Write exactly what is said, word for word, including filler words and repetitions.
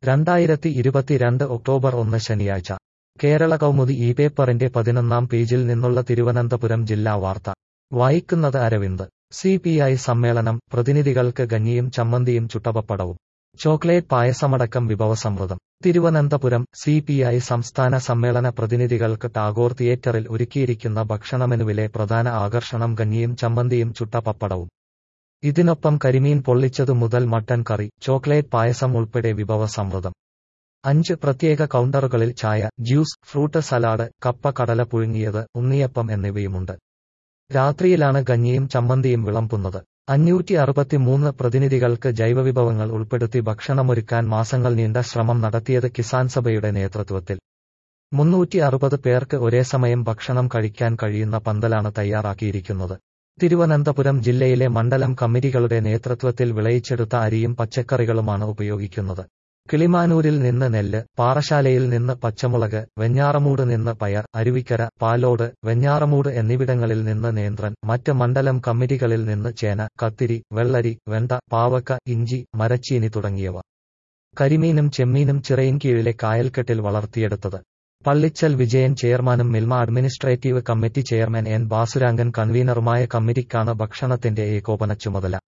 രണ്ടായിരത്തി ഇരുപത്തിരണ്ട് ഒക്ടോബർ ഒന്ന് ശനിയാഴ്ച കേരള കൗമുദി ഈ പേപ്പറിന്റെ പതിനൊന്നാം പേജിൽ നിന്നുള്ള തിരുവനന്തപുരം ജില്ലാ വാർത്ത വായിക്കുന്നത് അരവിന്ദ്. സി പി ഐ സമ്മേളനം, പ്രതിനിധികൾക്ക് കഞ്ഞിയും ചമ്മന്തിയും ചുട്ടപപ്പടവും ചോക്ലേറ്റ് പായസമടക്കം വിഭവസമൃദ്ധം. തിരുവനന്തപുരം സി പി ഐ സംസ്ഥാന സമ്മേളന പ്രതിനിധികൾക്ക് ടാഗോർ തിയേറ്ററിൽ ഒരുക്കിയിരിക്കുന്ന ഭക്ഷണമെനുവിലെ പ്രധാന ആകർഷണം കഞ്ഞിയും ചമ്മന്തിയും ചുട്ട പപ്പടവും. ഇതിനൊപ്പം കരിമീൻ പൊള്ളിച്ചതു മുതൽ മട്ടൻ കറി, ചോക്ലേറ്റ് പായസം ഉൾപ്പെടെ വിഭവസമൃദ്ധം. അഞ്ച് പ്രത്യേക കൗണ്ടറുകളിൽ ചായ, ജ്യൂസ്, ഫ്രൂട്ട് സലാഡ്, കപ്പ, കടല പുഴുങ്ങിയത്, ഉണ്ണിയപ്പം എന്നിവയുമുണ്ട്. രാത്രിയിലാണ് കഞ്ഞിയും ചമ്മന്തിയും വിളമ്പുന്നത്. അഞ്ഞൂറ്റി അറുപത്തിമൂന്ന് പ്രതിനിധികൾക്ക് ജൈവവിഭവങ്ങൾ ഉൾപ്പെടുത്തി ഭക്ഷണമൊരുക്കാൻ മാസങ്ങൾ നീണ്ട ശ്രമം നടത്തിയത് കിസാൻ സഭയുടെ നേതൃത്വത്തിൽ. മുന്നൂറ്റി അറുപത് പേർക്ക് ഒരേസമയം ഭക്ഷണം കഴിക്കാൻ കഴിയുന്ന പന്തലാണ് തയ്യാറാക്കിയിരിക്കുന്നത്. തിരുവനന്തപുരം ജില്ലയിലെ മണ്ഡലം കമ്മിറ്റികളുടെ നേതൃത്വത്തിൽ വിളയിച്ചെടുത്ത അരിയും പച്ചക്കറികളുമാണ് ഉപയോഗിക്കുന്നത്. കിളിമാനൂരിൽ നിന്ന് നെല്ല്, പാറശാലയിൽ നിന്ന് പച്ചമുളക്, വെഞ്ഞാറമൂട് നിന്ന് പയർ, അരുവിക്കര, പാലോട്, വെഞ്ഞാറമൂട് എന്നിവിടങ്ങളിൽ നിന്ന് നേന്ത്രൻ, മറ്റ് മണ്ഡലം കമ്മിറ്റികളിൽ നിന്ന് ചേന, കത്തിരി, വെള്ളരി, വെണ്ട, പാവക്ക, ഇഞ്ചി, മരച്ചീനി തുടങ്ങിയവ. കരിമീനും ചെമ്മീനും ചിറയിൻകീഴിലെ കായൽക്കെട്ടിൽ വളർത്തിയെടുത്തത്. പള്ളിച്ചൽ വിജയൻ ചെയർമാനും Milma administrative committee chairman N Bhasurangan കൺവീനറുമായ കമ്മിറ്റിക്കാണ് ഭക്ഷണത്തിന്റെ ഏകോപന ചുമതല.